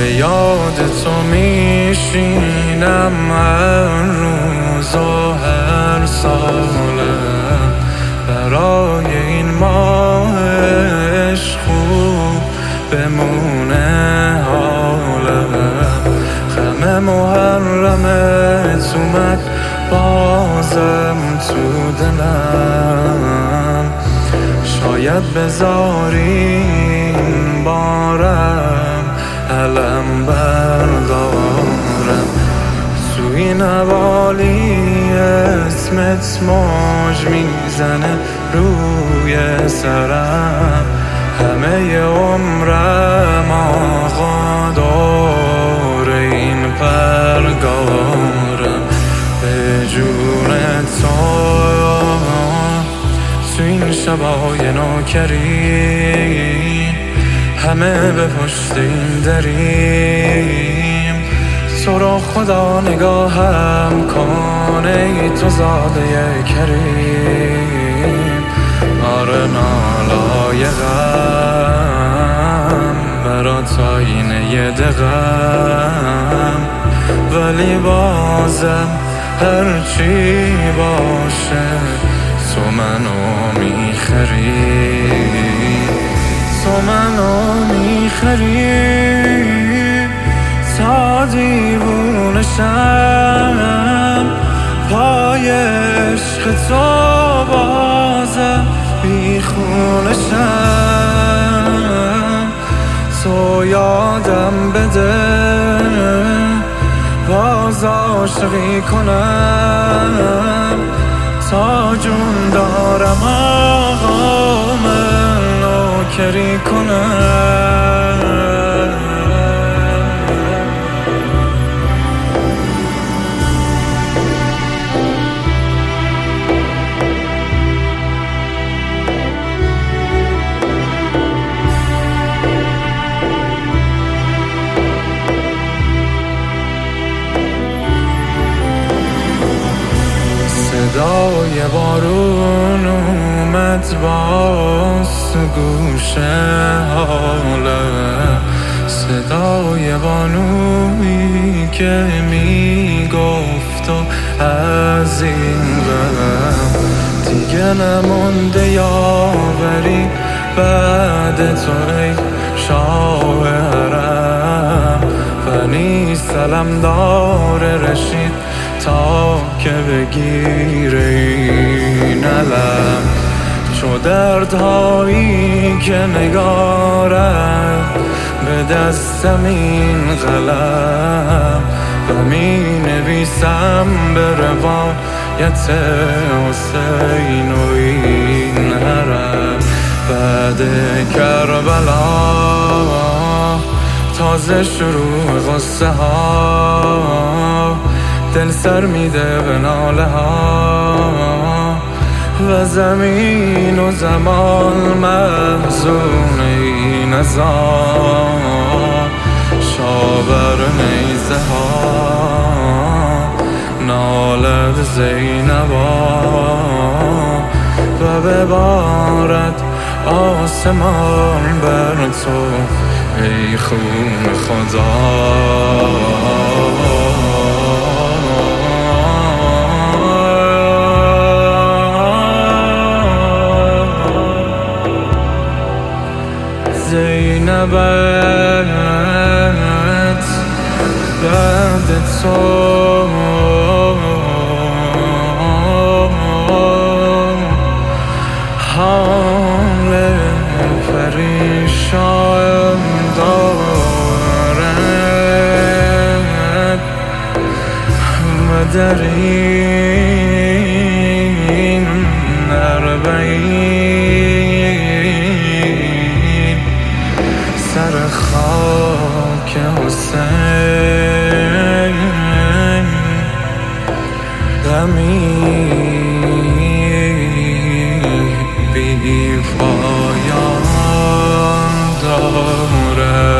به یاد تو میشینم هر روز و هر سالم. برای این ماه عشق خوب بمونه حالم. غم محرمت اومد بازم تو دلم. شاید بذاری این بارم علم بردارم. تو این حوالی اسمت موج میزنه روی سرم. همه عمرم آقا دور این پرگارم. به جون تو این شبای نوکری همه به پشت این دریم. تو رو خدا نگاهم کنه ای تو زاده کریم. آره نالایقم برات آینه یه دقم، ولی بازم هرچی باشه تو منو میخری. تو منو میخری تا دیوونشم. پای عشق تو بازم بیخونشم. تو یادم بده باز عاشقی کنم. تا جون دارم آقا من نوکری کنم. صدای بارون اومد باز تو گوش حالم. صدای بانویی که میگفت و از این غم دیگه نمونده یاوری بعد تو ای شاه حرم. بنی سلام داره رشید تا که بگیره این علم. چو دردهایی که نگارد به دستم این قلم. و می نویسم به روایت حسین و این حرم. بعد کربلا تازه شروع غصه ها. دل سر میده به ناله ها و زمین و زمان محزون این ازا. شابر نیزه ها نالد زینبا و ببارد آسمان بر تو ای خون خدا. زینبت بعد تو حال پریشان دارد و در این اربعین سر خاک حسین غمی بی پایان دارد.